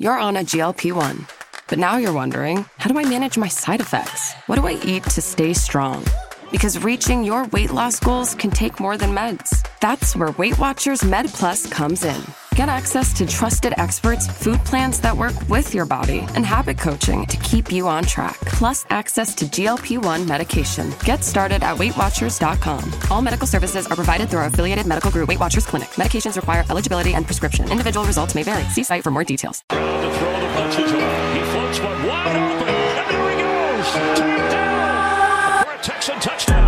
You're on a GLP-1. But now you're wondering, how do I manage my side effects? What do I eat to stay strong? Because reaching your weight loss goals can take more than meds. That's where Weight Watchers Med Plus comes in. Get access to trusted experts, food plans that work with your body, and habit coaching to keep you on track. Plus access to GLP-1 medication. Get started at WeightWatchers.com. All medical services are provided through our affiliated medical group, Weight Watchers Clinic. Medications require eligibility and prescription. Individual results may vary. See site for more details. To throw the punches away. He floats one wide open, and there he goes. Tagged down for a Texan touchdown.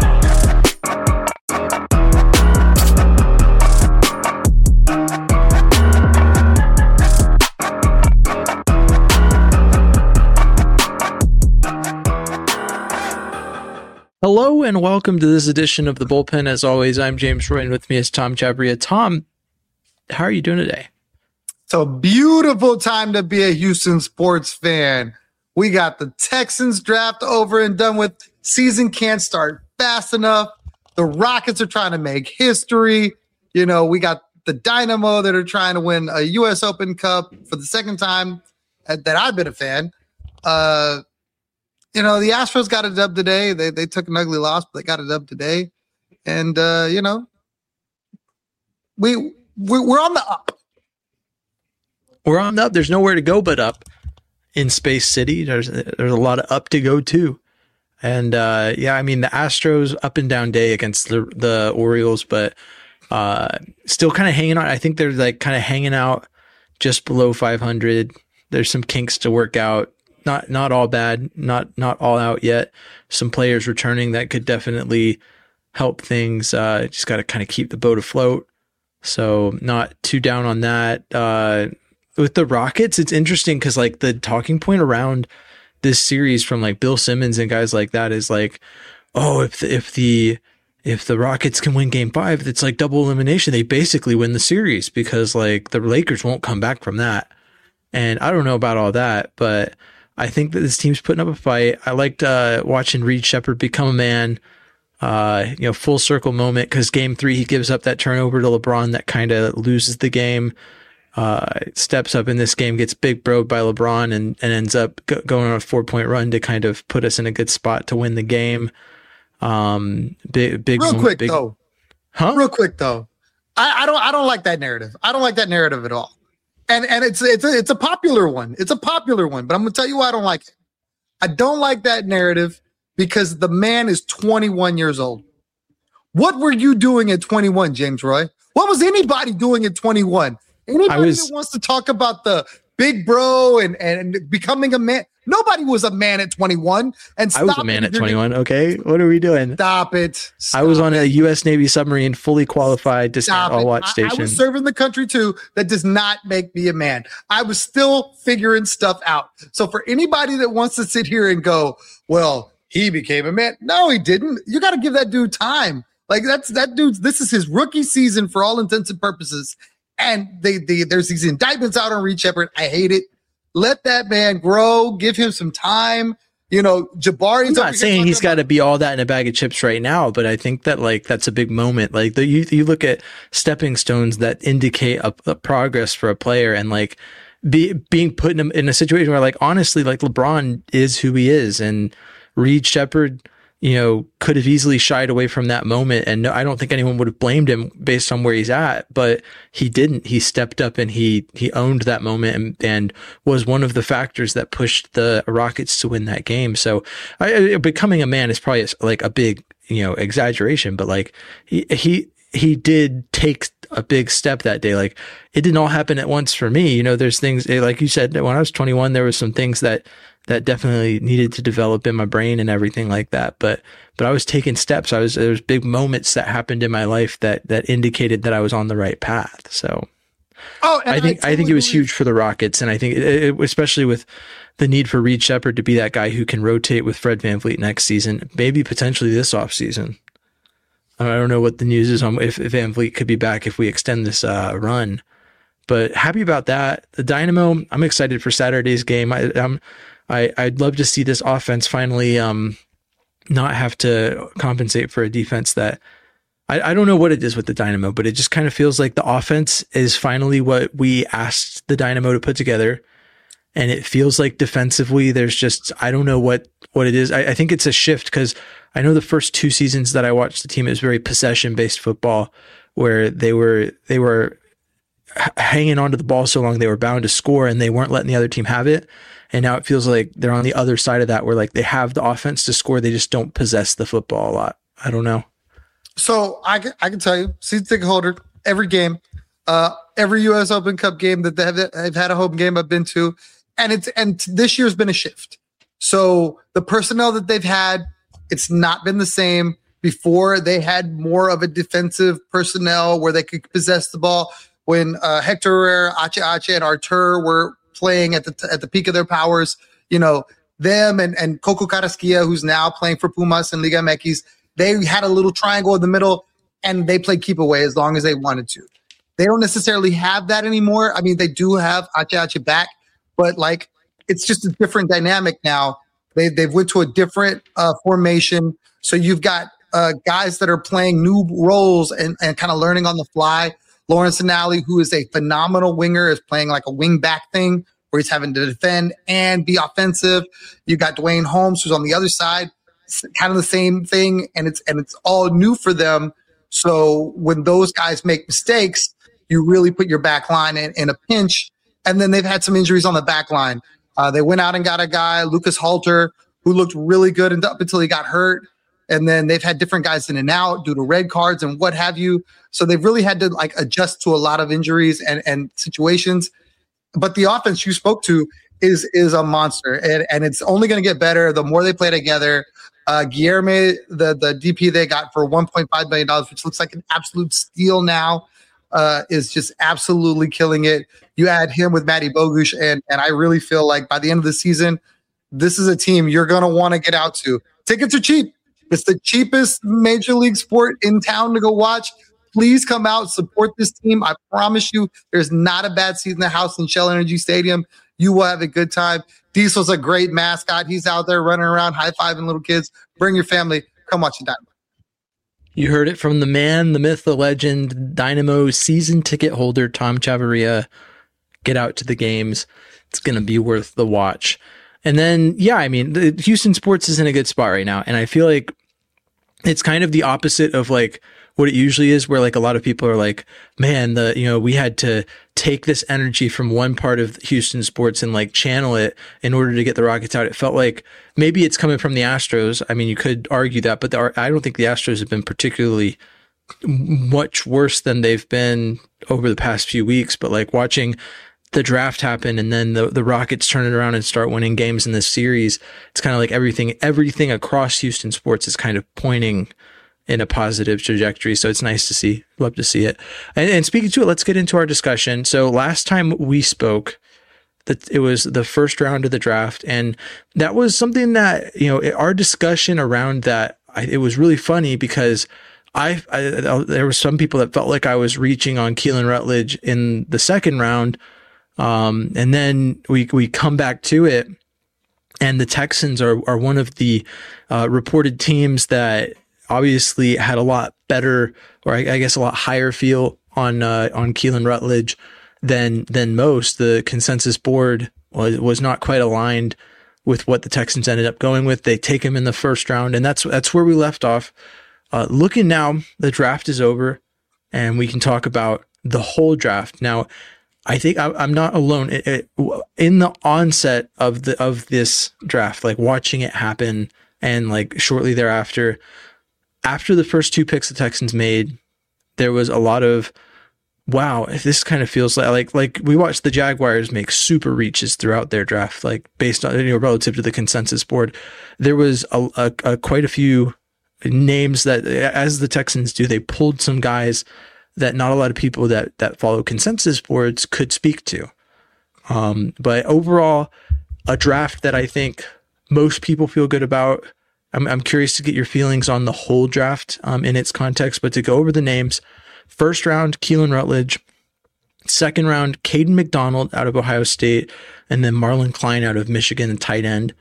Hello and welcome to this edition of The Bullpen. As always, I'm James Roy, and with me is Tom Chabria. Tom, how are you doing today? It's a beautiful time to be a Houston sports fan. We got the Texans draft over and done with. Season can't start fast enough. The Rockets are trying to make history. You know, we got the Dynamo that are trying to win a U.S. Open Cup for the second time that I've been a fan. You know, the Astros got a dub today. They took an ugly loss, but they got a dub today. And, you know, we're on the up. We're on the up. There's nowhere to go but up in Space City. There's a lot of up to go too. And, yeah, I mean, the Astros up and down day against the Orioles, but still kind of hanging on. I think they're like kind of hanging out just below 500. There's some kinks to work out. Not all bad, not all out yet. Some players returning that could definitely help things. Just got to kind of keep the boat afloat. So not too down on that. With the Rockets, it's interesting because like the talking point around this series from like Bill Simmons and guys like that is like, oh, if the Rockets can win Game 5, it's like double elimination. They basically win the series because like the Lakers won't come back from that. And I don't know about all that, but I think that this team's putting up a fight. I liked watching Reed Sheppard become a man, you know, full circle moment because Game 3, he gives up that turnover to LeBron that kind of loses the game, steps up in this game, gets big broed by LeBron and ends up going on a 4-point run to kind of put us in a good spot to win the game. Big Real quick big, though. Huh? Real quick though. I don't like that narrative. I don't like that narrative at all. And it's a popular one. It's a popular one, but I'm going to tell you why I don't like it. I don't like that narrative because the man is 21 years old. What were you doing at 21, James Roy? What was anybody doing at 21? Anybody that wants to talk about the big bro and becoming a man? Nobody was a man at 21. And I was a man at 21. Okay, what are we doing? Stop it. I was on a U.S. Navy submarine, fully qualified to stand all watch station. I was serving the country too. That does not make me a man. I was still figuring stuff out. So for anybody that wants to sit here and go, well, he became a man. No, he didn't. You got to give that dude time. Like that dude's. This is his rookie season for all intents and purposes. And there's these indictments out on Reed Sheppard. I hate it. Let that man grow. Give him some time. You know, Jabari's. I'm not saying he's got to be all that in a bag of chips right now, but I think that like that's a big moment. Like you look at stepping stones that indicate a progress for a player, and like being put in a situation where like honestly, like LeBron is who he is, and Reed Sheppard, you know, could have easily shied away from that moment. And no, I don't think anyone would have blamed him based on where he's at, but he didn't. He stepped up and he owned that moment and was one of the factors that pushed the Rockets to win that game. So becoming a man is probably like a big, you know, exaggeration, but like he did take a big step that day. Like it didn't all happen at once for me. You know, there's things like you said, when I was 21, there was some things that definitely needed to develop in my brain and everything like that. But I was taking steps. there was big moments that happened in my life that indicated that I was on the right path. So I think it was huge for the Rockets. And I think especially with the need for Reed Sheppard to be that guy who can rotate with Fred VanVleet next season, maybe potentially this offseason. I don't know what the news is on if VanVleet could be back if we extend this run, but happy about that. The Dynamo, I'm excited for Saturday's game. I'd love to see this offense finally not have to compensate for a defense that I don't know what it is with the Dynamo, but it just kind of feels like the offense is finally what we asked the Dynamo to put together. And it feels like defensively, there's just, I don't know what it is. I think it's a shift because I know the first 2 seasons that I watched the team, it was very possession based football where they were hanging onto the ball so long they were bound to score and they weren't letting the other team have it. And now it feels like they're on the other side of that where like they have the offense to score. They just don't possess the football a lot. I don't know. So I can tell you, season ticket holder, every game, every U.S. Open Cup game that they've had a home game I've been to, and this year's been a shift. So the personnel that they've had, it's not been the same. Before they had more of a defensive personnel where they could possess the ball. When Hector Herrera, Ache, and Artur were playing at the peak of their powers, them and Coco Carrasquilla, who's now playing for Pumas and Liga MX, they had a little triangle in the middle, and they played keep away as long as they wanted to. They don't necessarily have that anymore. I mean, they do have Ache back, but like it's just a different dynamic now. They've went to a different formation, so you've got guys that are playing new roles and kind of learning on the fly. Lawrence Anali, who is a phenomenal winger, is playing like a wing back thing where he's having to defend and be offensive. You got Dwayne Holmes, who's on the other side, it's kind of the same thing, and it's all new for them. So when those guys make mistakes, you really put your back line in a pinch. And then they've had some injuries on the back line. They went out and got a guy, Lucas Halter, who looked really good up until he got hurt. And then they've had different guys in and out due to red cards and what have you. So they've really had to like adjust to a lot of injuries and situations. But the offense you spoke to is a monster, and it's only going to get better the more they play together. Guilherme, the DP they got for $1.5 million, which looks like an absolute steal now, is just absolutely killing it. You add him with Matty Bogusz, and I really feel like by the end of the season, this is a team you're going to want to get out to. Tickets are cheap. It's the cheapest major league sport in town to go watch. Please come out, support this team. I promise you, there's not a bad seat in the house in Shell Energy Stadium. You will have a good time. Diesel's a great mascot. He's out there running around, high-fiving little kids. Bring your family. Come watch the Dynamo. You heard it from the man, the myth, the legend, Dynamo season ticket holder, Tom Chavarria. Get out to the games. It's going to be worth the watch. And then, yeah, I mean, the Houston sports is in a good spot right now. And I feel like it's kind of the opposite of like what it usually is, where like a lot of people are like, man, we had to take this energy from one part of Houston sports and like channel it in order to get the Rockets out. It felt like maybe it's coming from the Astros. I mean, you could argue that, but I don't think the Astros have been particularly much worse than they've been over the past few weeks. But like watching the draft happen and then the Rockets turn it around and start winning games in this series, it's kind of like everything across Houston sports is kind of pointing in a positive trajectory. So it's nice to see. Love to see it. And speaking to it, let's get into our discussion. So last time we spoke, that it was the first round of the draft, and that was something that, our discussion around that, it was really funny because there were some people that felt like I was reaching on Keelan Rutledge in the second round. And then we come back to it, and the Texans are one of the reported teams that obviously had a lot better, or I guess a lot higher feel on Keelan Rutledge than most. The consensus board was not quite aligned with what the Texans ended up going with. They take him in the first round, and that's where we left off. Looking now, the draft is over, and we can talk about the whole draft now. I think I'm not alone in the onset of this draft, like watching it happen, and like shortly thereafter, after the first 2 picks the Texans made, there was a lot of, wow, this kind of feels like we watched the Jaguars make super reaches throughout their draft, like based on, relative to the consensus board. There was a quite a few names that, as the Texans do, they pulled some guys that not a lot of people that follow consensus boards could speak to. But overall, a draft that I think most people feel good about. I'm curious to get your feelings on the whole draft in its context, but to go over the names: first round, Keelan Rutledge; second round, Caden McDonald out of Ohio State; and then Marlon Klein out of Michigan, and tight end.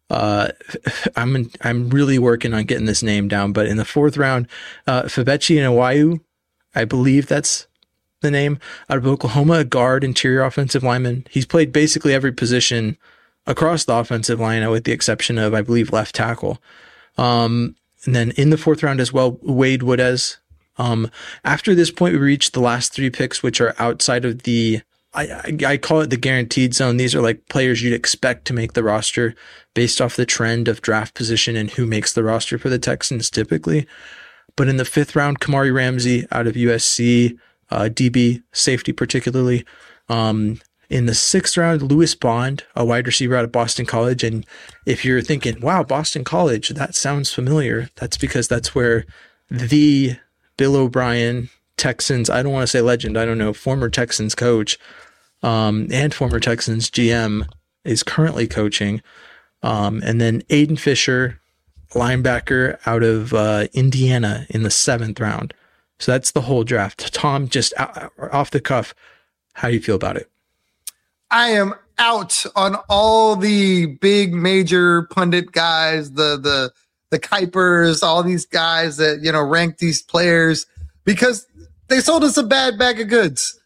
I'm really working on getting this name down, but in the fourth round, Febechi Nwayu, I believe that's the name, out of Oklahoma, a guard, interior offensive lineman. He's played basically every position across the offensive line, with the exception of, I believe, left tackle. And then in the 4th round as well, Wade Woodez. After this point, we reached the last 3 picks, which are outside of the, I call it the guaranteed zone. These are like players you'd expect to make the roster based off the trend of draft position and who makes the roster for the Texans typically. But in the 5th round, Kamari Ramsey out of USC, DB, safety particularly. In the 6th round, Lewis Bond, a wide receiver out of Boston College. And if you're thinking, wow, Boston College, that sounds familiar, that's because that's where the Bill O'Brien, Texans, I don't want to say legend, I don't know, former Texans coach and former Texans GM is currently coaching. And then Aiden Fisher, linebacker out of Indiana in the 7th round. So that's the whole draft. Tom, just off the cuff, how do you feel about it? I am out on all the big major pundit guys, the Kuipers, all these guys that, rank these players because they sold us a bad bag of goods.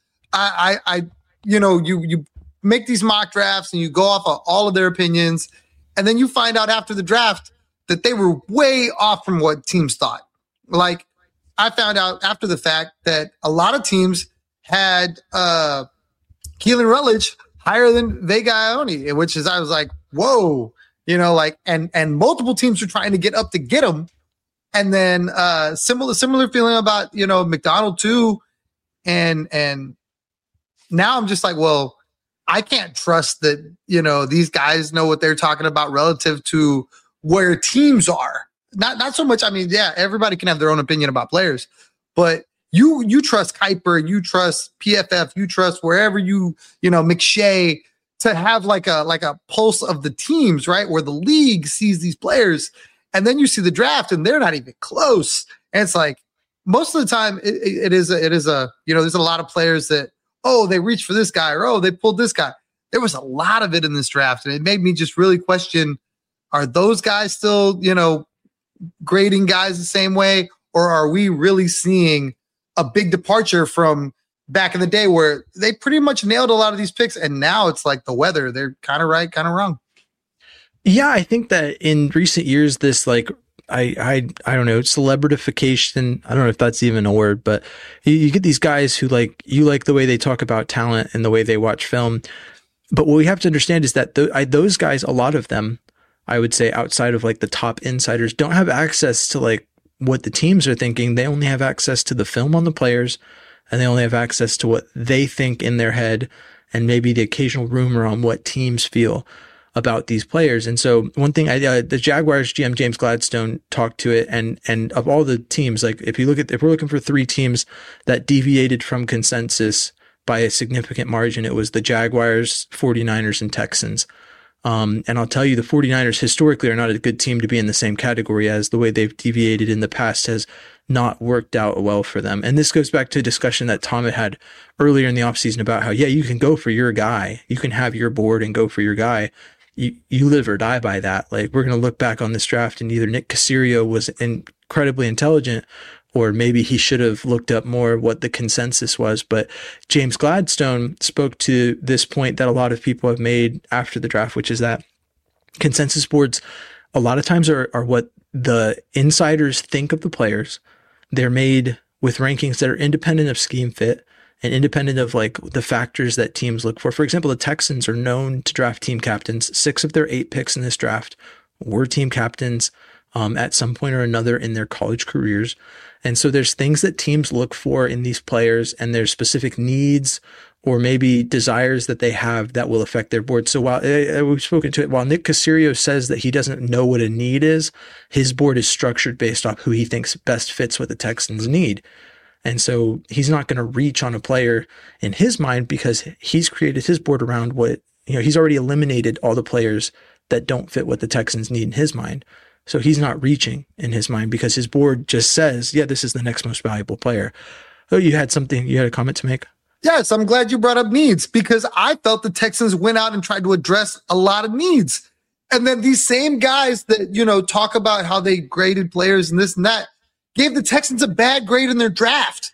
You make these mock drafts and you go off of all of their opinions. And then you find out after the draft that they were way off from what teams thought. Like I found out after the fact that a lot of teams had Keelan Rutledge higher than Vega Ione, which is, I was like, whoa, and multiple teams were trying to get up to get him. And then similar feeling about, McDonald too. And now I'm just like, well, I can't trust that, these guys know what they're talking about relative to where teams are. Not so much. I mean, yeah, everybody can have their own opinion about players, but you trust Kuiper, you trust PFF, you trust wherever McShay to have like a pulse of the teams, right? Where the league sees these players and then you see the draft and they're not even close. And it's like, most of the time it is a, there's a lot of players that, they reached for this guy or, they pulled this guy. There was a lot of it in this draft. And it made me just really question, are those guys still, grading guys the same way? Or are we really seeing a big departure from back in the day where they pretty much nailed a lot of these picks? And now it's like the weather. They're kind of right, kind of wrong. Yeah, I think that in recent years, this I don't know, celebritification, I don't know if that's even a word, but you get these guys who you like the way they talk about talent and the way they watch film. But what we have to understand is that those guys, a lot of them, I would say outside of the top insiders, don't have access to what the teams are thinking. They only have access to the film on the players, and they only have access to what they think in their head and maybe the occasional rumor on what teams feel about these players. And so one thing, the Jaguars GM James Gladstone talked to it, and of all the teams, if we're looking for 3 teams that deviated from consensus by a significant margin, it was the Jaguars, 49ers, and Texans. And I'll tell you, the 49ers historically are not a good team to be in the same category as. The way they've deviated in the past has not worked out well for them. And this goes back to a discussion that Tom had earlier in the offseason about how, you can go for your guy. You can have your board and go for your guy. You live or die by that. We're going to look back on this draft and either Nick Caserio was incredibly intelligent, or maybe he should have looked up more what the consensus was. But James Gladstone spoke to this point that a lot of people have made after the draft, which is that consensus boards a lot of times are what the insiders think of the players. They're made with rankings that are independent of scheme fit and independent of the factors that teams look for. For example, the Texans are known to draft team captains. 6 of their 8 picks in this draft were team captains at some point or another in their college careers. And so there's things that teams look for in these players, and there's specific needs or maybe desires that they have that will affect their board. So while we've spoken to it, while Nick Caserio says that he doesn't know what a need is, his board is structured based off who he thinks best fits what the Texans need. And so he's not going to reach on a player in his mind because he's created his board around what, he's already eliminated all the players that don't fit what the Texans need in his mind. So he's not reaching in his mind because his board just says, this is the next most valuable player. Oh, you had a comment to make? Yes, I'm glad you brought up needs because I felt the Texans went out and tried to address a lot of needs. And then these same guys that, talk about how they graded players and this and that, gave the Texans a bad grade in their draft.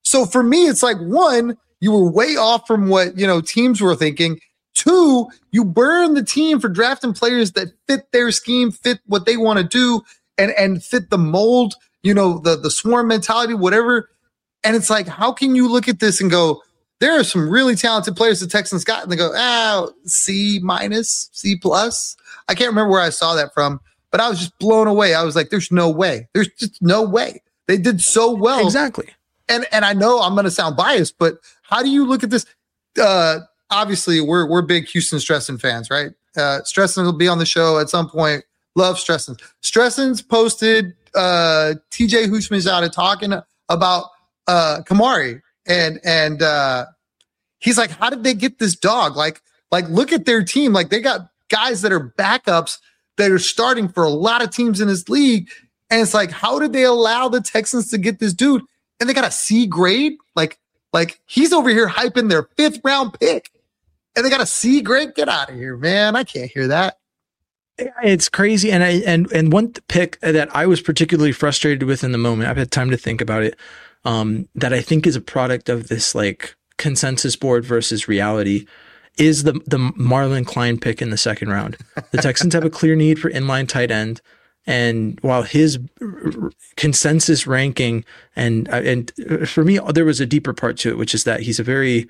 So for me, it's like, one, you were way off from what, teams were thinking. Two, you burn the team for drafting players that fit their scheme, fit what they want to do, and fit the mold, the swarm mentality, whatever. And it's like, how can you look at this and go, there are some really talented players the Texans got, and they go, C minus, C plus. I can't remember where I saw that from, but I was just blown away. I was like, there's no way. There's just no way. They did so well. Exactly. And I know I'm going to sound biased, but how do you look at this? Obviously, we're big Houston Stresson fans, right? Stresson will be on the show at some point. Love Stresson. Stresson's posted TJ Houshmandzadeh talking about Kamari, and he's like, how did they get this dog? Like look at their team. Like, they got guys that are backups that are starting for a lot of teams in this league, and it's like, how did they allow the Texans to get this dude? And they got a C grade. Like he's over here hyping their 5th round pick, and they got a C grade. Get out of here, man! I can't hear that. It's crazy. And one pick that I was particularly frustrated with in the moment, I've had time to think about it, that I think is a product of this like consensus board versus reality, is the Marlon Klein pick in the 2nd round. The Texans have a clear need for inline tight end. And while his consensus ranking and for me, there was a deeper part to it, which is that he's a very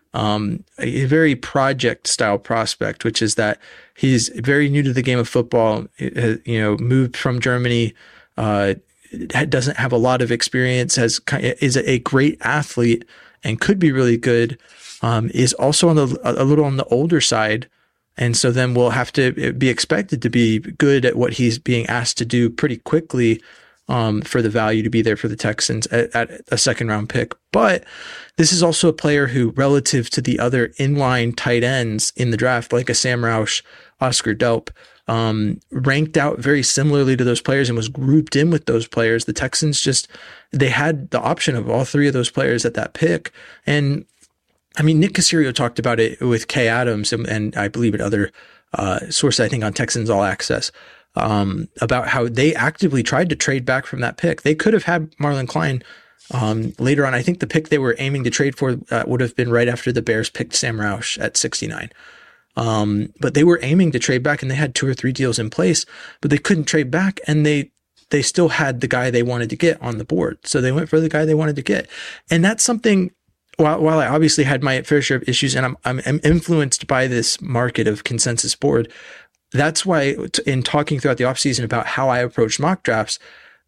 project style prospect, which is that he's very new to the game of football, moved from Germany, doesn't have a lot of experience, is a great athlete and could be really good, is also a little on the older side. And so then we'll have to be expected to be good at what he's being asked to do pretty quickly, for the value to be there for the Texans at a 2nd round pick. But this is also a player who, relative to the other inline tight ends in the draft, like a Sam Roush, Oscar Delp, ranked out very similarly to those players and was grouped in with those players. The Texans they had the option of all 3 of those players at that pick. And I mean, Nick Caserio talked about it with Kay Adams and I believe at other sources, I think on Texans All Access, about how they actively tried to trade back from that pick. They could have had Marlon Klein later on. I think the pick they were aiming to trade for would have been right after the Bears picked Sam Roush at 69. But they were aiming to trade back, and they had 2 or 3 deals in place, but they couldn't trade back, and they still had the guy they wanted to get on the board. So they went for the guy they wanted to get. And that's something, while I obviously had my fair share of issues, and I'm influenced by this market of consensus board, that's why in talking throughout the offseason about how I approached mock drafts,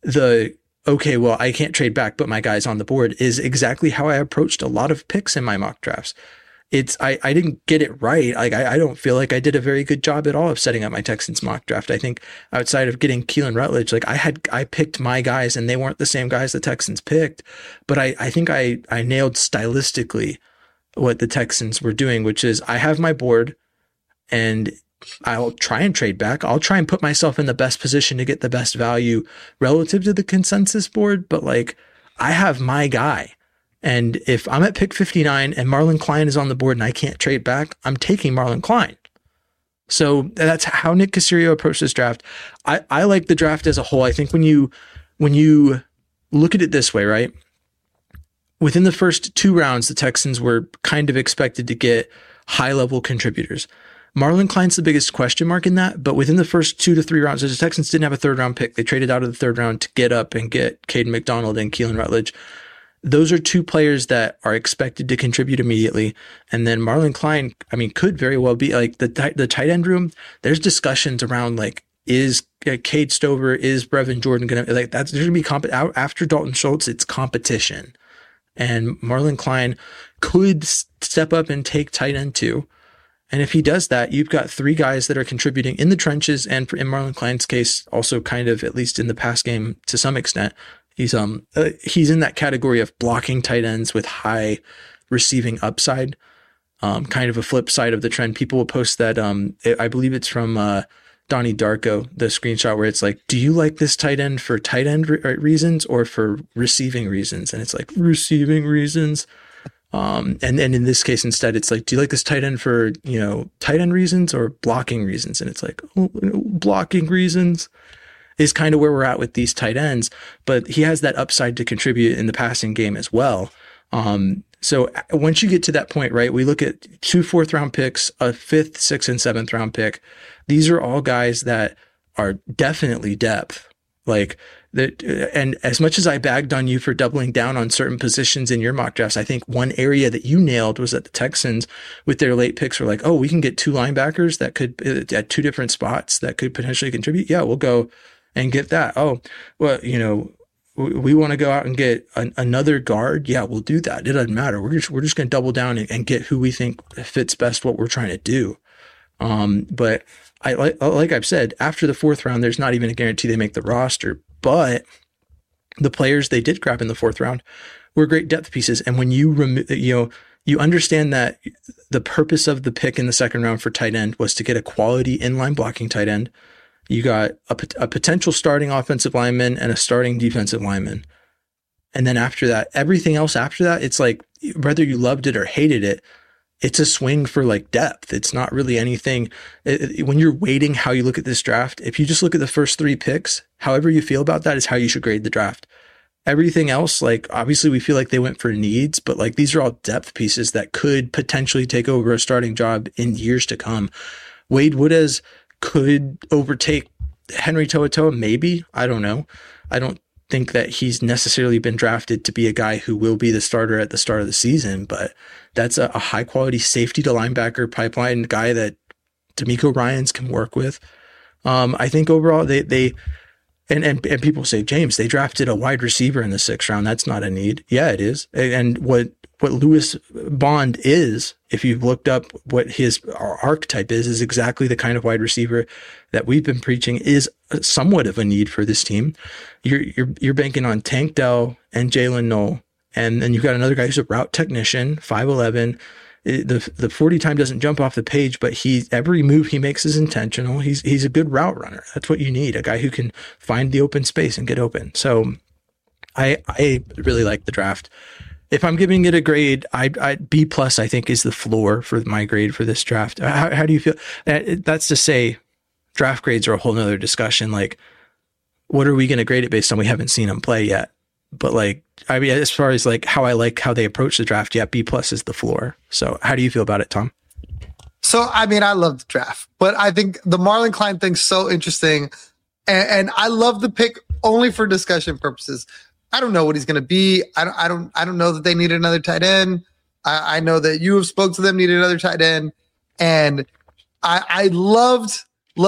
I can't trade back, but my guy's on the board is exactly how I approached a lot of picks in my mock drafts. I didn't get it right. Like, I don't feel like I did a very good job at all of setting up my Texans mock draft. I think outside of getting Keelan Rutledge, like I picked my guys and they weren't the same guys the Texans picked, but I think I nailed stylistically what the Texans were doing, which is I have my board and I'll try and trade back. I'll try and put myself in the best position to get the best value relative to the consensus board, but like I have my guy. And if I'm at pick 59 and Marlon Klein is on the board and I can't trade back, I'm taking Marlon Klein. So that's how Nick Caserio approached this draft. I like the draft as a whole. I think when you look at it this way, right? Within the first 2 rounds, the Texans were kind of expected to get high-level contributors. Marlon Klein's the biggest question mark in that, but within the first 2 to 3 rounds, the Texans didn't have a 3rd round pick. They traded out of the 3rd round to get up and get Caden McDonald and Keelan Rutledge. Those are 2 players that are expected to contribute immediately. And then Marlon Klein, I mean, could very well be like the tight end room. There's discussions around like, is Cade Stover, is Brevin Jordan going to, like, that's, there's going to be after Dalton Schultz, it's competition. And Marlon Klein could step up and take tight end 2. And if he does that, you've got 3 guys that are contributing in the trenches. And in Marlon Klein's case, also kind of, at least in the pass game to some extent, he's in that category of blocking tight ends with high receiving upside, kind of a flip side of the trend. People will post that, I believe it's from Donnie Darko, the screenshot where it's like, do you like this tight end for tight end reasons or for receiving reasons? And it's like receiving reasons. And in this case, instead, it's like, do you like this tight end for, tight end reasons or blocking reasons? And it's like, blocking reasons is kind of where we're at with these tight ends, but he has that upside to contribute in the passing game as well. So once you get to that point, right, we look at 2 4th-round picks, a 5th, 6th, and 7th-round pick. These are all guys that are definitely depth. Like that, and as much as I bagged on you for doubling down on certain positions in your mock drafts, I think one area that you nailed was that the Texans, with their late picks, were like, oh, we can get 2 linebackers that could at 2 different spots that could potentially contribute. Yeah, we'll go and get that. Oh, well, we want to go out and get another guard. Yeah, we'll do that. It doesn't matter. We're just going to double down and get who we think fits best what we're trying to do. But like I've said, after the 4th round, there's not even a guarantee they make the roster. But the players they did grab in the 4th round were great depth pieces. And when you you understand that the purpose of the pick in the 2nd round for tight end was to get a quality inline blocking tight end. You got a potential starting offensive lineman and a starting defensive lineman. And then after that, everything else after that, it's like, whether you loved it or hated it, it's a swing for like depth. It's not really anything. When you're weighting how you look at this draft, if you just look at the first 3 picks, however you feel about that is how you should grade the draft. Everything else, like obviously we feel like they went for needs, but like these are all depth pieces that could potentially take over a starting job in years to come. Wade Woodez could overtake Henry To'oTo'o, maybe. I don't know. I don't think that he's necessarily been drafted to be a guy who will be the starter at the start of the season, but that's a high quality safety to linebacker pipeline guy that D'Amico Ryans can work with. I think overall they and people say, James, they drafted a wide receiver in the 6th round. That's not a need. Yeah, it is. And what Lewis Bond is, if you've looked up what his archetype is exactly the kind of wide receiver that we've been preaching is somewhat of a need for this team. You're banking on Tank Dell and Jalen Knoll. And then you've got another guy who's a route technician, 5'11". The 40 time doesn't jump off the page, but every move he makes is intentional. He's a good route runner. That's what you need, a guy who can find the open space and get open. So I really like the draft. If I'm giving it a grade, B plus, I think, is the floor for my grade for this draft. How do you feel? That's to say, draft grades are a whole nother discussion. Like, what are we going to grade it based on? We haven't seen them play yet. But like, I mean, as far as like how they approach the draft, yeah, B plus is the floor. So how do you feel about it, Tom? So, I mean, I love the draft, but I think the Marlon Klein thing's so interesting. And I love the pick only for discussion purposes. I don't know what he's going to be. I don't know that they need another tight end. I know that you have spoke to them, need another tight end. And I loved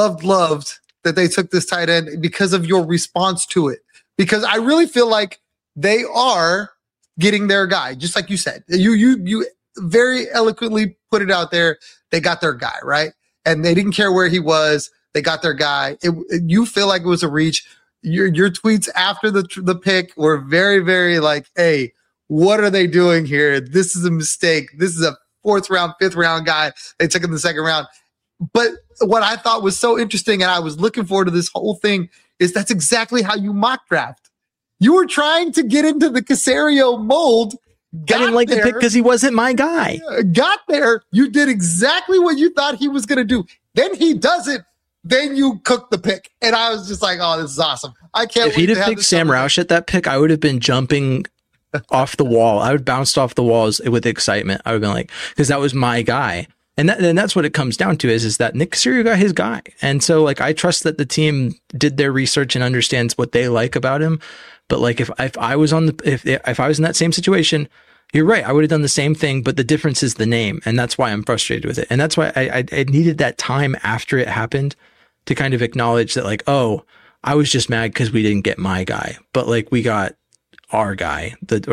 that they took this tight end because of your response to it. Because I really feel like they are getting their guy, just like you said. You very eloquently put it out there. They got their guy, right? And they didn't care where he was. They got their guy. You feel like it was a reach. Your tweets after the pick were very, very like, hey, what are they doing here? This is a mistake. This is a 4th round, 5th round guy they took in the 2nd round. But what I thought was so interesting, and I was looking forward to this whole thing, is that's exactly how you mock draft. You were trying to get into the Caserio mold. I didn't like the pick because he wasn't my guy. Got there. You did exactly what you thought he was going to do. Then he does it. Then you cook the pick. And I was just like, oh, this is awesome. I can't wait. If he'd have picked Sam Roush at that pick, I would have been jumping off the wall. I would bounced off the walls with excitement. I would have been like, because that was my guy. And that's what it comes down to is that Nick Caserio got his guy. And so like, I trust that the team did their research and understands what they like about him. But like, if I was if I was in that same situation, you're right. I would have done the same thing, but the difference is the name. And that's why I'm frustrated with it. And that's why I needed that time after it happened to kind of acknowledge that like, oh, I was just mad because we didn't get my guy, but like we got our guy,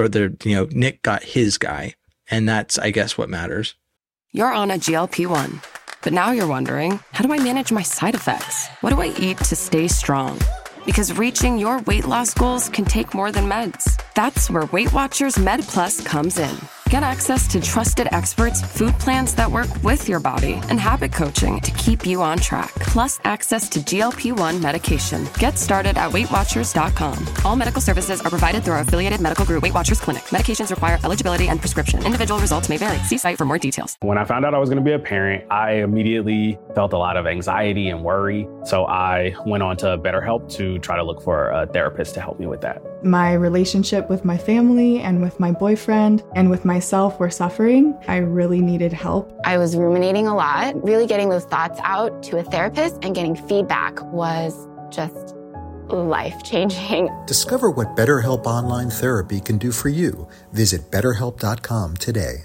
Nick got his guy. And that's, I guess, what matters. You're on a GLP-1, but now you're wondering, how do I manage my side effects? What do I eat to stay strong? Because reaching your weight loss goals can take more than meds. That's where Weight Watchers Med Plus comes in. Get access to trusted experts, food plans that work with your body, and habit coaching to keep you on track. Plus access to GLP-1 medication. Get started at WeightWatchers.com. All medical services are provided through our affiliated medical group, Weight Watchers Clinic. Medications require eligibility and prescription. Individual results may vary. See site for more details. When I found out I was going to be a parent, I immediately felt a lot of anxiety and worry. So I went on to BetterHelp to try to look for a therapist to help me with that. My relationship with my family and with my boyfriend and with myself were suffering. I really needed help. I was ruminating a lot. Really getting those thoughts out to a therapist and getting feedback was just life-changing. Discover what BetterHelp Online Therapy can do for you. Visit BetterHelp.com today.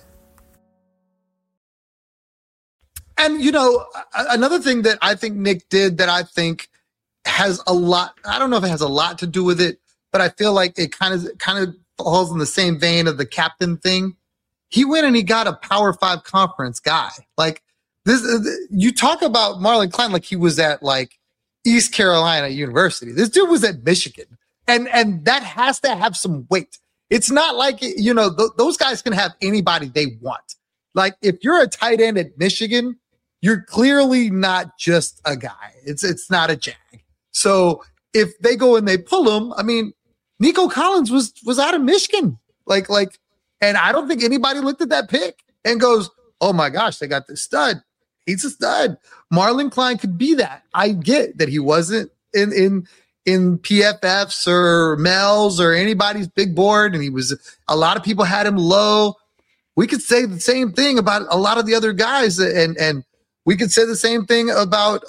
And, another thing that I think Nick did that I think has a lot, I don't know if it has a lot to do with it, but I feel like it kind of falls in the same vein of the captain thing. He went and he got a Power 5 conference guy. Like this, you talk about Marlon Klein like he was at like East Carolina University. This dude was at Michigan, and that has to have some weight. It's not like those guys can have anybody they want. Like if you're a tight end at Michigan, you're clearly not just a guy. It's not a jag. So if they go and they pull him, I mean, Nico Collins was out of Michigan. Like, and I don't think anybody looked at that pick and goes, "Oh my gosh, they got this stud. He's a stud." Marlon Klein could be that. I get that he wasn't in PFFs or Mel's or anybody's big board, and a lot of people had him low. We could say the same thing about a lot of the other guys, and we could say the same thing about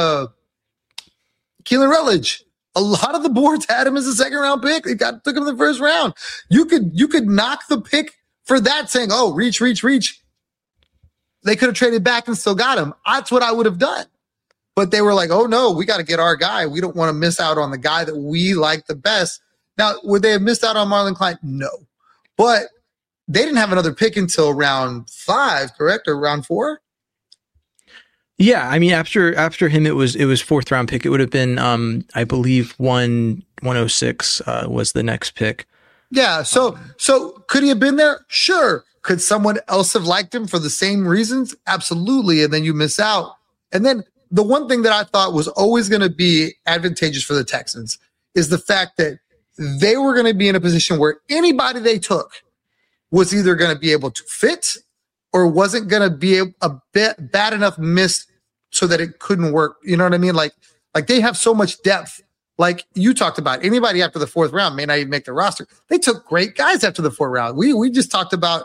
Keelan Rutledge. A lot of the boards had him as a second-round pick. They took him in the first round. You could knock the pick for that, saying, "Oh, reach." They could have traded back and still got him. That's what I would have done. But they were like, "Oh no, we got to get our guy. We don't want to miss out on the guy that we like the best." Now, would they have missed out on Marlon Klein? No, but they didn't have another pick until round 5, correct, or round 4? Yeah, I mean, after him, it was fourth round pick. It would have been, I believe, 106 was the next pick. Yeah. So could he have been there? Sure. Could someone else have liked him for the same reasons? Absolutely. And then you miss out. And then the one thing that I thought was always going to be advantageous for the Texans is the fact that they were going to be in a position where anybody they took was either going to be able to fit or wasn't going to be a bit bad enough miss so that it couldn't work. You know what I mean? Like they have so much depth. Like you talked about, anybody after the 4th round may not even make the roster. They took great guys after the 4th round. We just talked about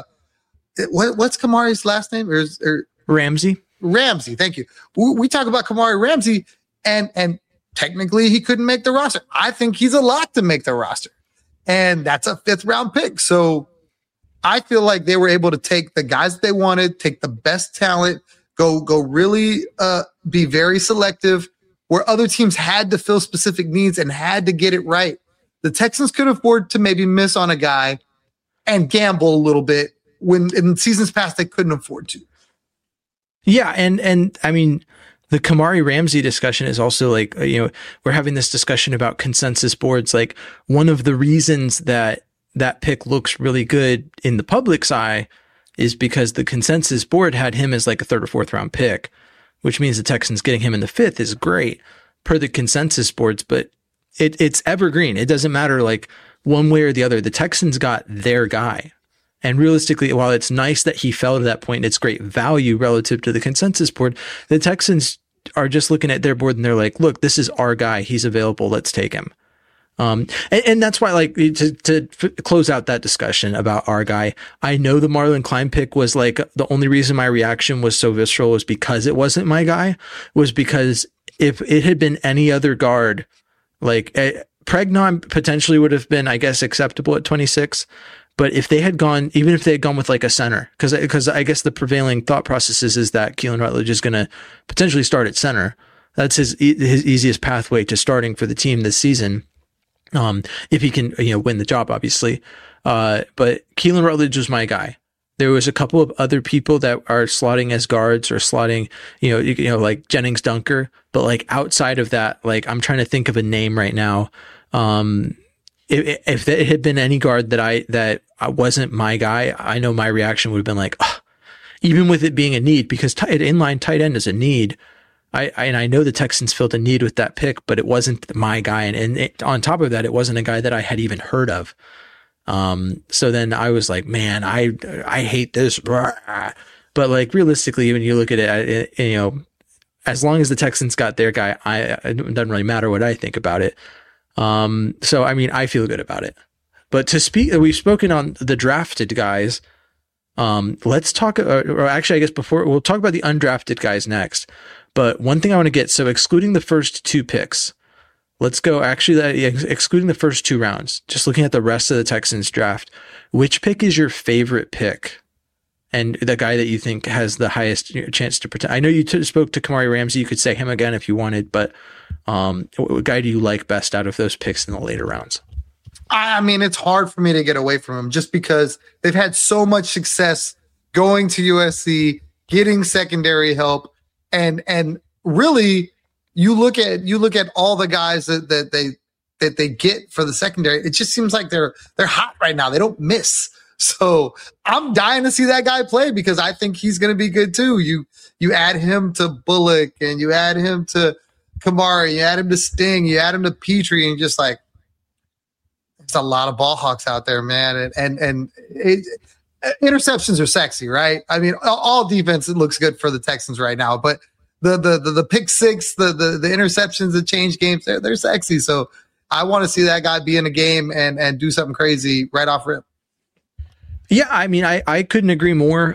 what's Kamari's last name? Or Ramsey. Ramsey, thank you. We talk about Kamari Ramsey, and technically he couldn't make the roster. I think he's a lock to make the roster, and that's a 5th round pick. So I feel like they were able to take the guys that they wanted, take the best talent, go really be very selective. Where other teams had to fill specific needs and had to get it right. The Texans could afford to maybe miss on a guy and gamble a little bit when in seasons past they couldn't afford to. Yeah, and I mean, the Kamari Ramsey discussion is also like, we're having this discussion about consensus boards. Like one of the reasons that pick looks really good in the public's eye is because the consensus board had him as like a 3rd or 4th round pick, which means the Texans getting him in the 5th is great per the consensus boards, but it's evergreen. It doesn't matter like one way or the other. The Texans got their guy. And realistically, while it's nice that he fell to that point, it's great value relative to the consensus board. The Texans are just looking at their board and they're like, look, this is our guy. He's available. Let's take him. And that's why, like, to close out that discussion about our guy, I know the Marlon Klein pick was like the only reason my reaction was so visceral was because it wasn't my guy, was because if it had been any other guard, like Pregnon potentially would have been, I guess, acceptable at 26. But if they had gone, even if they had gone with like a center, because I guess the prevailing thought process is that Keelan Rutledge is going to potentially start at center. That's his easiest pathway to starting for the team this season. If he can, win the job, obviously. But Keelan Rutledge was my guy. There was a couple of other people that are slotting as guards or slotting, like Jennings Dunker. But like outside of that, like I'm trying to think of a name right now. If it had been any guard that wasn't my guy, I know my reaction would have been like, even with it being a need, because inline tight end is a need. I know the Texans filled a need with that pick, but it wasn't my guy. And on top of that, it wasn't a guy that I had even heard of. So then I was like, man, I hate this. But like realistically, when you look at it, as long as the Texans got their guy, it doesn't really matter what I think about it. So, I mean, I feel good about it. But we've spoken on the drafted guys. Let's talk, or actually, I guess we'll talk about the undrafted guys next. But one thing I want to get, so excluding the first 2 picks, let's go excluding the first 2 rounds, just looking at the rest of the Texans draft, which pick is your favorite pick? And the guy that you think has the highest chance to protect? I know you spoke to Kamari Ramsey. You could say him again if you wanted, but what guy do you like best out of those picks in the later rounds? I mean, it's hard for me to get away from him just because they've had so much success going to USC, getting secondary help, and really, you look at all the guys that they get for the secondary. It just seems like they're hot right now. They don't miss. So I'm dying to see that guy play because I think he's going to be good too. You add him to Bullock and you add him to Kamari, you add him to Sting, you add him to Petrie, and just like, there's a lot of ball hawks out there, man. And interceptions are sexy, right? I mean, all defense, it looks good for the Texans right now, but the pick six, the interceptions that change games, they're sexy. So I want to see that guy be in a game and do something crazy right off rip. Yeah, I mean, I couldn't agree more.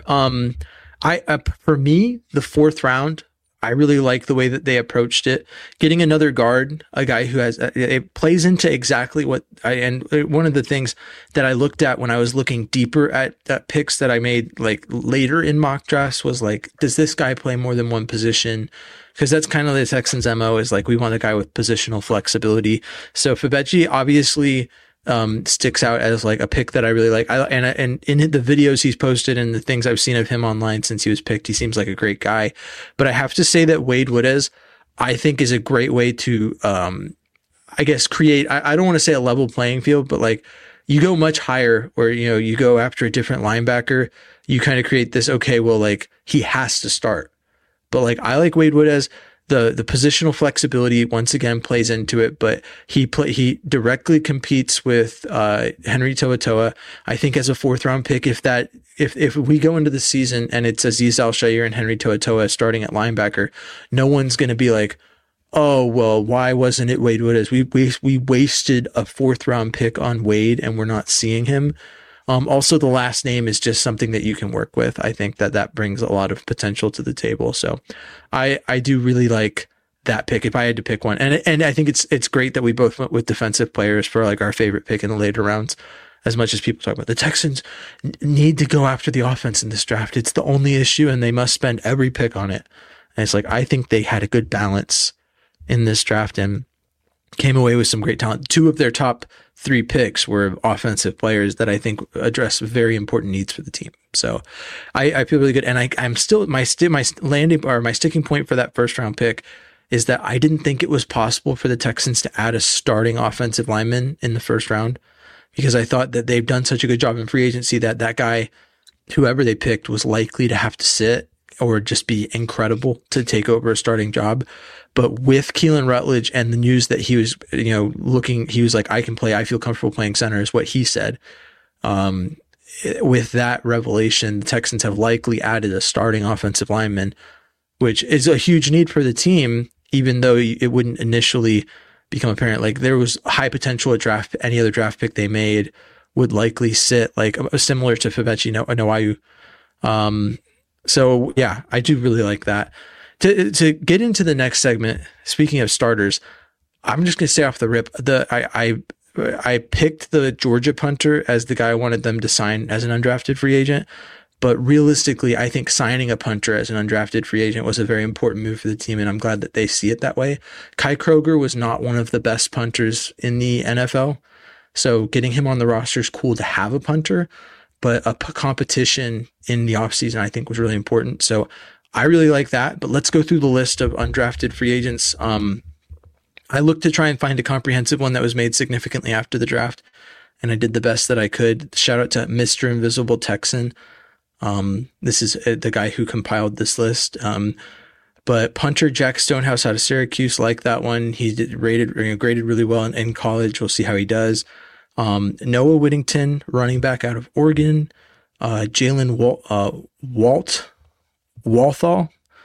For me, the 4th round, I really like the way that they approached it. Getting another guard, a guy who has it plays into exactly what and one of the things that I looked at when I was looking deeper at picks that I made like later in mock drafts was like, does this guy play more than one position? Because that's kind of the Texans' MO is like, we want a guy with positional flexibility. So Fabecci obviously sticks out as like a pick that I really like. And in the videos he's posted and the things I've seen of him online since he was picked, he seems like a great guy. But I have to say that Wade Woodez, I think, is a great way to, I guess, create, I don't want to say a level playing field, but like you go much higher where, you go after a different linebacker, you kind of create this, okay, well, like he has to start. But like, I like Wade Woodez. The positional flexibility once again plays into it, but he directly competes with Henry To'oTo'o. I think as a 4th round pick, if we go into the season and it's Azeez Al-Shaair and Henry To'oTo'o starting at linebacker, no one's going to be like, oh well, why wasn't it Wade Woodez? We wasted a 4th round pick on Wade and we're not seeing him. Also, the last name is just something that you can work with. I think that brings a lot of potential to the table. So I do really like that pick if I had to pick one. And I think it's great that we both went with defensive players for like our favorite pick in the later rounds. As much as people talk about the Texans need to go after the offense in this draft. It's the only issue and they must spend every pick on it. And it's like, I think they had a good balance in this draft and came away with some great talent. 2 of their top 3 picks were offensive players that I think address very important needs for the team. So I feel really good. And I'm still, my landing or my sticking point for that 1st round pick is that I didn't think it was possible for the Texans to add a starting offensive lineman in the 1st round because I thought that they've done such a good job in free agency that guy, whoever they picked, was likely to have to sit or just be incredible to take over a starting job. But with Keelan Rutledge and the news that he was, he was like, I can play, I feel comfortable playing center is what he said. With that revelation, the Texans have likely added a starting offensive lineman, which is a huge need for the team, even though it wouldn't initially become apparent. Like there was high potential at draft, any other draft pick they made would likely sit like similar to Fabecci Noayu. So yeah, I do really like that. To get into the next segment, speaking of starters, I'm just gonna say off the rip, I picked the Georgia punter as the guy I wanted them to sign as an undrafted free agent. But realistically, I think signing a punter as an undrafted free agent was a very important move for the team, and I'm glad that they see it that way. Kai Kroger was not one of the best punters in the NFL, so getting him on the roster is cool to have a punter, but a competition in the offseason I think was really important. So I really like that, but let's go through the list of undrafted free agents. I looked to try and find a comprehensive one that was made significantly after the draft, and I did the best that I could. Shout out to Mr. Invisible Texan. This is the guy who compiled this list. But punter Jack Stonehouse out of Syracuse, like that one. He graded really well in college. We'll see how he does. Noah Whittington, running back out of Oregon. Jalen Walthall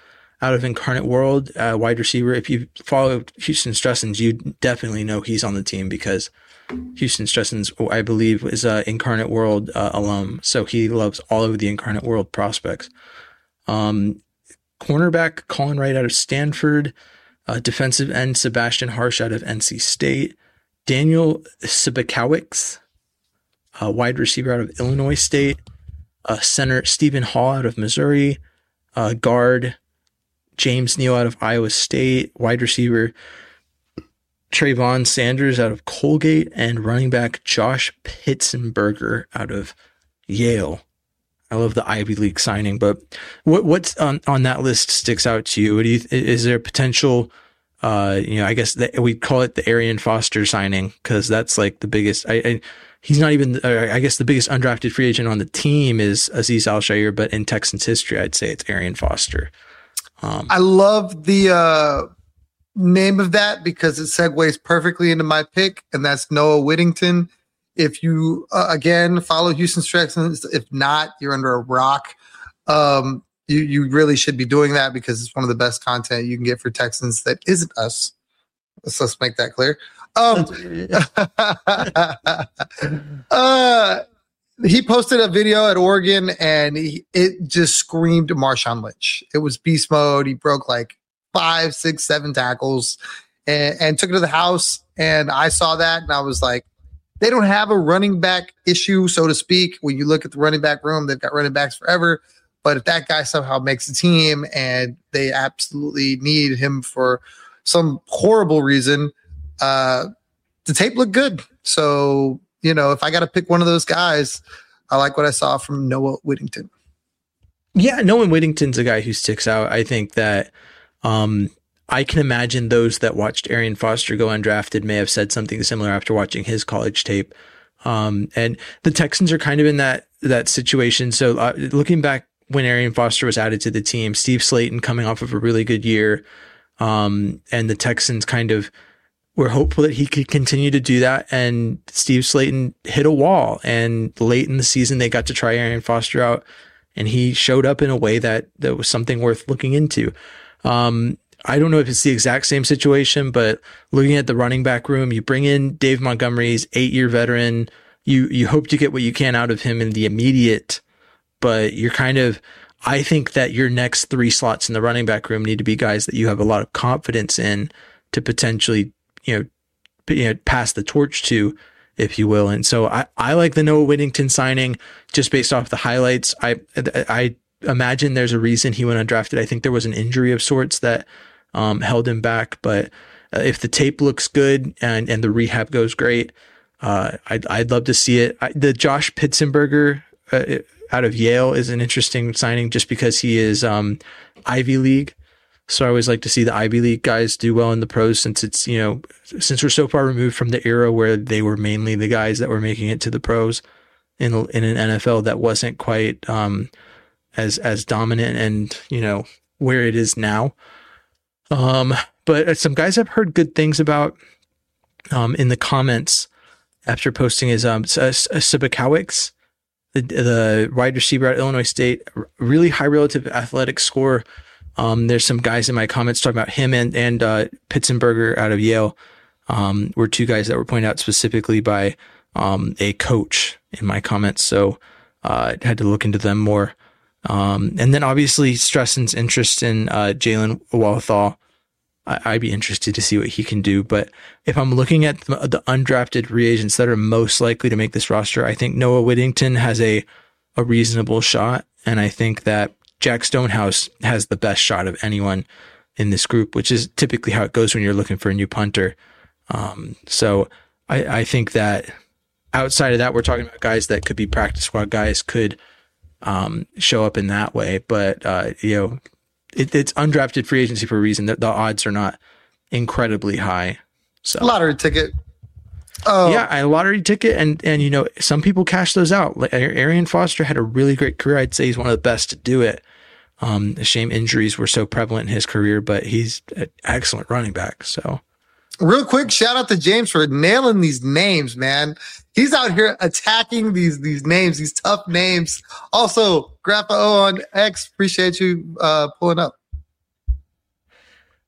out of Incarnate World, wide receiver. If you follow Houston Stressens, you definitely know he's on the team because Houston Stressens, I believe, is a Incarnate World alum. So he loves all of the Incarnate World prospects. Cornerback Colin Wright out of Stanford. Defensive end Sebastian Harsh out of NC State. Daniel Sibikowicz, wide receiver out of Illinois State. Center Stephen Hall out of Missouri. Guard James Neal out of Iowa State. Wide receiver Trayvon Sanders out of Colgate. And running back Josh Pitzenberger out of Yale. I love the Ivy League signing, but what's on that list sticks out to you? Is there a potential, I guess we call it the Arian Foster signing because that's like the biggest. He's not even. I guess the biggest undrafted free agent on the team is Azeez Al-Shaair, but in Texans history, I'd say it's Arian Foster. I love the name of that because it segues perfectly into my pick, and that's Noah Whittington. If you, again, follow Houston Texans, if not, you're under a rock. You really should be doing that because it's one of the best content you can get for Texans that isn't us. Let's make that clear. He posted a video at Oregon, and it just screamed Marshawn Lynch. It was beast mode. He broke like 5, 6, 7 tackles and took it to the house. And I saw that, and I was like, they don't have a running back issue, so to speak. When you look at the running back room, they've got running backs forever. But if that guy somehow makes a team and they absolutely need him for some horrible reason, the tape looked good. So, if I got to pick one of those guys, I like what I saw from Noah Whittington. Yeah, Noah Whittington's a guy who sticks out. I think that I can imagine those that watched Arian Foster go undrafted may have said something similar after watching his college tape. And the Texans are kind of in that situation. So looking back when Arian Foster was added to the team, Steve Slayton coming off of a really good year. And the Texans kind of were hopeful that he could continue to do that. And Steve Slayton hit a wall, and late in the season, they got to try Arian Foster out, and he showed up in a way that was something worth looking into. I don't know if it's the exact same situation, but looking at the running back room, you bring in Dave Montgomery's 8-year veteran. You hope to get what you can out of him in the immediate, but you're I think that your next 3 slots in the running back room need to be guys that you have a lot of confidence in to potentially, pass the torch to, if you will. And so I like the Noah Whittington signing just based off the highlights. I imagine there's a reason he went undrafted. I think there was an injury of sorts that held him back, but if the tape looks good and the rehab goes great, I'd love to see it. The Josh Pitzenberger out of Yale is an interesting signing just because he is Ivy League. So I always like to see the Ivy League guys do well in the pros since it's, since we're so far removed from the era where they were mainly the guys that were making it to the pros in an NFL that wasn't quite as dominant and, where it is now. But some guys I've heard good things about in the comments after posting is Sibikowicz, the wide receiver at Illinois State, really high relative athletic score. There's some guys in my comments talking about him and Pitzenberger out of Yale were 2 guys that were pointed out specifically by a coach in my comments. So I had to look into them more. And then obviously Stressen's interest in Jalen Walthall. I'd be interested to see what he can do. But if I'm looking at the undrafted free agents that are most likely to make this roster, I think Noah Whittington has a reasonable shot. And I think that Jack Stonehouse has the best shot of anyone in this group, which is typically how it goes when you're looking for a new punter. So I think that outside of that, we're talking about guys that could be practice squad guys, could show up in that way. But, it's undrafted free agency for a reason. The odds are not incredibly high. So lottery ticket. Oh yeah, a lottery ticket, and some people cash those out. Like Arian Foster had a really great career. I'd say he's one of the best to do it. A shame injuries were so prevalent in his career, but he's an excellent running back. So, real quick, shout out to James for nailing these names, man. He's out here attacking these names, these tough names. Also, Grappa O on X, appreciate you pulling up.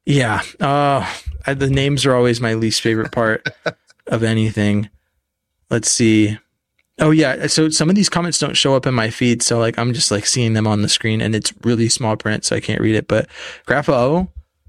Yeah. The names are always my least favorite part of anything. Let's see. Oh yeah. So some of these comments don't show up in my feed. So like, I'm just like seeing them on the screen and it's really small print, so I can't read it. But Grapho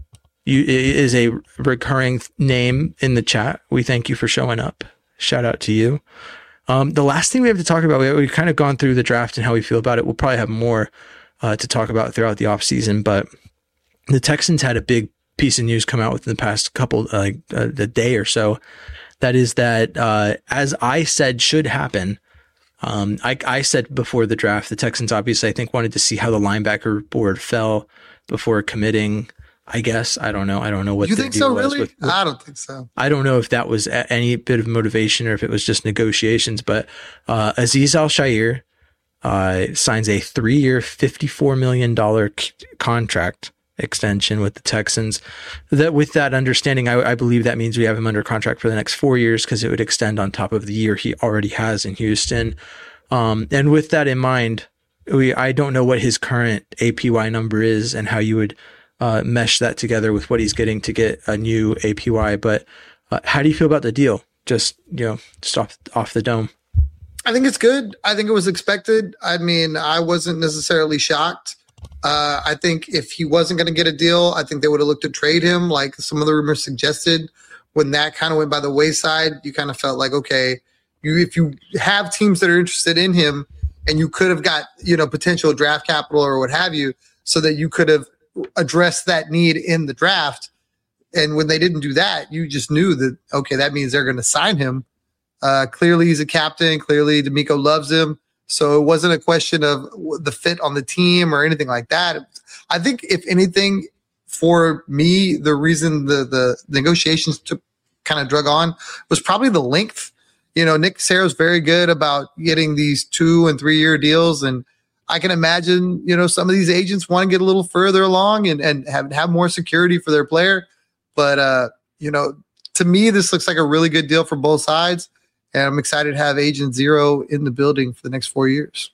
is a recurring name in the chat. We thank you for showing up. Shout out to you. The last thing we have to talk about, we've kind of gone through the draft and how we feel about it. We'll probably have more to talk about throughout the offseason, but the Texans had a big piece of news come out within the past couple, a day or so. That is that, as I said should happen, I said before the draft, the Texans obviously, I think, wanted to see how the linebacker board fell before committing, I guess. I don't know. I don't know what you think so, really? with, I don't think so. I don't know if that was any bit of motivation or if it was just negotiations, but Azeez Al-Shaair signs a 3-year, $54 million contract extension with the Texans. That with that understanding, I believe that means we have him under contract for the next 4 years because it would extend on top of the year he already has in Houston. And with that in mind, I don't know what his current APY number is and how you would mesh that together with what he's getting to get a new APY. But how do you feel about the deal? Just off the dome. I think it's good. I think it was expected. I mean, I wasn't necessarily shocked. I think if he wasn't going to get a deal, I think they would have looked to trade him, like some of the rumors suggested. When that kind of went by the wayside, you kind of felt like, okay, if you have teams that are interested in him, and you could have got potential draft capital or what have you, so that you could have addressed that need in the draft. And when they didn't do that, you just knew that, okay, that means they're going to sign him. Clearly, he's a captain. Clearly, DeMeco loves him. So it wasn't a question of the fit on the team or anything like that. I think, if anything, for me, the reason the negotiations took kind of drug on was probably the length. Nick Caserio's very good about getting these 2 and 3 year deals. And I can imagine, some of these agents want to get a little further along and have more security for their player. But, to me, this looks like a really good deal for both sides. And I'm excited to have Agent Zero in the building for the next 4 years.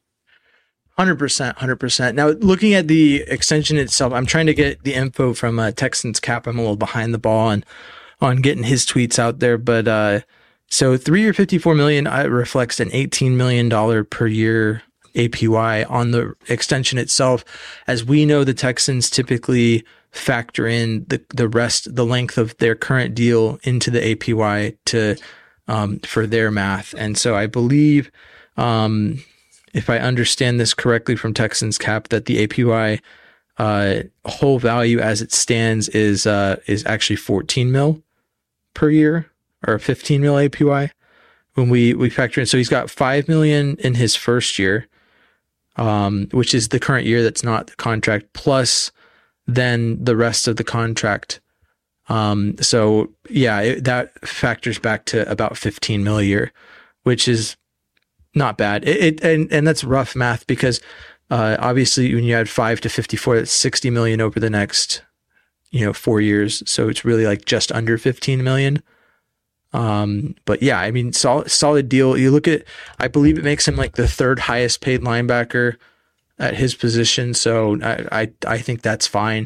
100%. Now, looking at the extension itself, I'm trying to get the info from Texans Cap. I'm a little behind the ball on getting his tweets out there. But so 3-year, $54 million reflects an $18 million per year APY on the extension itself. As we know, the Texans typically factor in the length of their current deal into the APY for their math. And so I believe, if I understand this correctly from Texans Cap, that the APY whole value as it stands is actually 14 mil per year, or 15 mil APY when we factor in. So he's got 5 million in his first year, which is the current year that's not the contract, plus then the rest of the contract. So yeah, that factors back to about 15 mil a year, which is not bad. And that's rough math because, obviously when you add 5 to 54, that's 60 million over the next, 4 years. So it's really like just under 15 million. But yeah, I mean, solid deal. You look at, I believe it makes him like the 3rd highest paid linebacker at his position. So I think that's fine.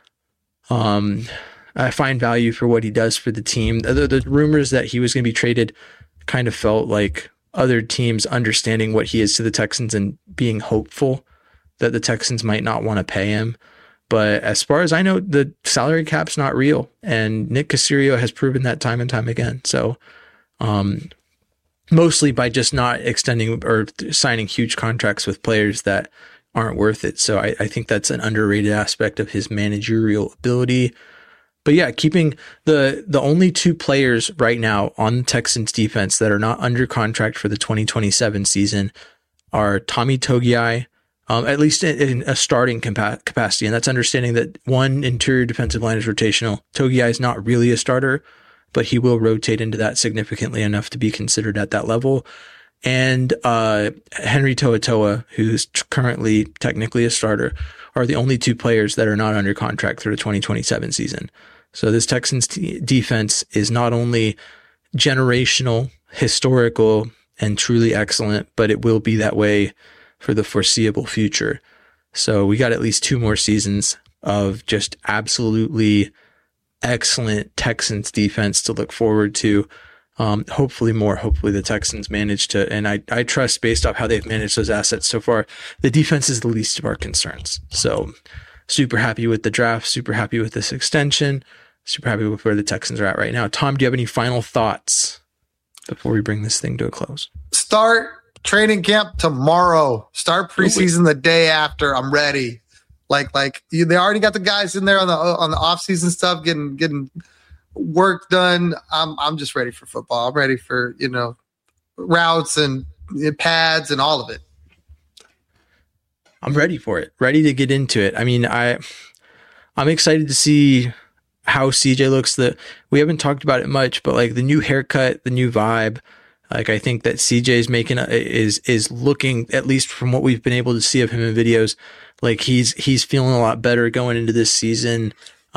I find value for what he does for the team. The rumors that he was going to be traded kind of felt like other teams understanding what he is to the Texans and being hopeful that the Texans might not want to pay him. But as far as I know, the salary cap's not real. And Nick Caserio has proven that time and time again. So mostly by just not extending or signing huge contracts with players that aren't worth it. So I think that's an underrated aspect of his managerial ability. But yeah, keeping the only 2 players right now on the Texans defense that are not under contract for the 2027 season are Tommy Togiai, at least in a starting capacity. And that's understanding that one interior defensive line is rotational. Togiai is not really a starter, but he will rotate into that significantly enough to be considered at that level. And Henry To'oTo'o, who's currently technically a starter, are the only 2 players that are not under contract through the 2027 season. So this Texans defense is not only generational, historical, and truly excellent, but it will be that way for the foreseeable future. So we got at least 2 more seasons of just absolutely excellent Texans defense to look forward to. Hopefully the Texans manage to, and I trust based off how they've managed those assets so far, the defense is the least of our concerns. So super happy with the draft, super happy with this extension, super happy with where the Texans are at right now. Tom, do you have any final thoughts before we bring this thing to a close? Start training camp tomorrow. Start preseason the day after. I'm ready. They already got the guys in there on the off-season stuff, getting work done. I'm just ready for football. I'm ready for, routes and pads and all of it. I'm ready for it. Ready to get into it. I mean, I'm excited to see how CJ looks. We haven't talked about it much, but like the new haircut, the new vibe. Like I think that CJ's is looking, at least from what we've been able to see of him in videos, like he's feeling a lot better going into this season.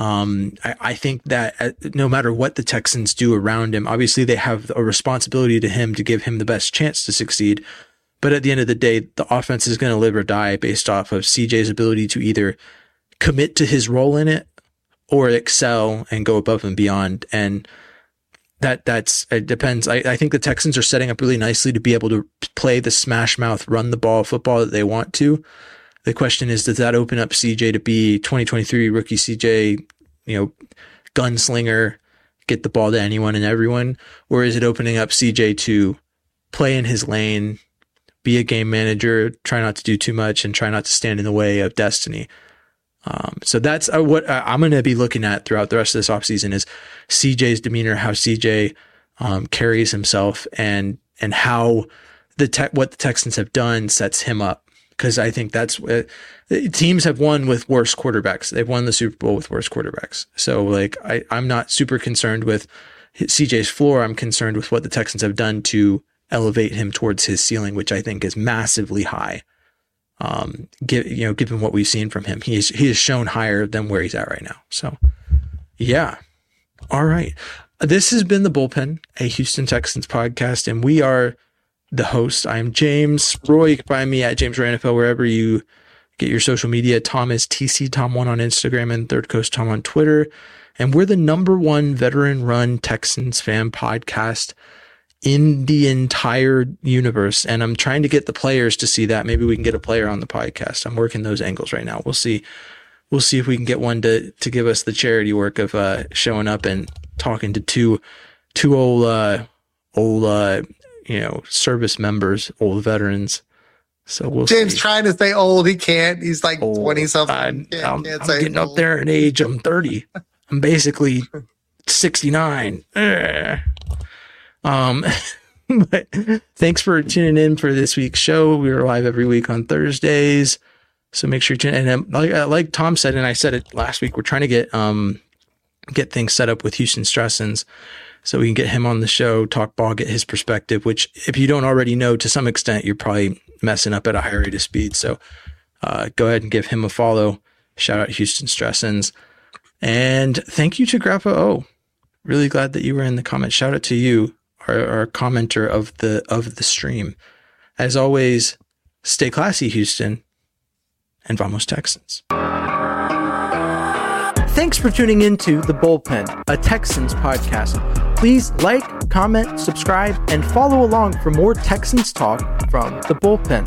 I think that no matter what the Texans do around him, obviously they have a responsibility to him to give him the best chance to succeed. But at the end of the day, the offense is going to live or die based off of CJ's ability to either commit to his role in it or excel and go above and beyond. And it depends. I think the Texans are setting up really nicely to be able to play the smash mouth, run the ball football that they want to. The question is, does that open up CJ to be 2023 rookie CJ, gunslinger, get the ball to anyone and everyone? Or is it opening up CJ to play in his lane, be a game manager, try not to do too much, and try not to stand in the way of destiny? So that's what I'm going to be looking at throughout the rest of this offseason is CJ's demeanor, how CJ carries himself, and how what the Texans have done sets him up. Because I think that's what teams have won with worse quarterbacks. They've won the Super Bowl with worse quarterbacks. So like I'm not super concerned with CJ's floor. I'm concerned with what the Texans have done to elevate him towards his ceiling, which I think is massively high. Given what we've seen from him, he has shown higher than where he's at right now. So yeah. All right. This has been The Bullpen, a Houston Texans podcast, and we are the host. I'm James Roy. You can find me at James Roy NFL wherever you get your social media. Tom is TC Tom1 on Instagram and Third Coast Tom on Twitter. And we're the #1 veteran-run Texans fan podcast in the entire universe. And I'm trying to get the players to see that. Maybe we can get a player on the podcast. I'm working those angles right now. We'll see. We'll see if we can get one to give us the charity work of showing up and talking to two old service members, old veterans. So we'll James see. Trying to say old. He can't. He's like 20 something. I'm getting up there in age. I'm 30. I'm basically 69. But thanks for tuning in for this week's show. We are live every week on Thursdays. So make sure you tune in. And like Tom said, and I said it last week, we're trying to get things set up with Houston Stressens so we can get him on the show, talk ball, get his perspective, which if you don't already know, to some extent, you're probably messing up at a high rate of speed. So go ahead and give him a follow. Shout out Houston Stressens. And thank you to Grappa O. Really glad that you were in the comments. Shout out to you, our commenter of the stream. As always, stay classy, Houston, and vamos Texans. Thanks for tuning into The Bullpen, a Texans podcast. Please like, comment, subscribe, and follow along for more Texans talk from The Bullpen.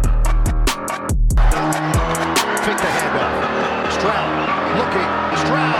Take the handoff. Stroud looking. Stroud.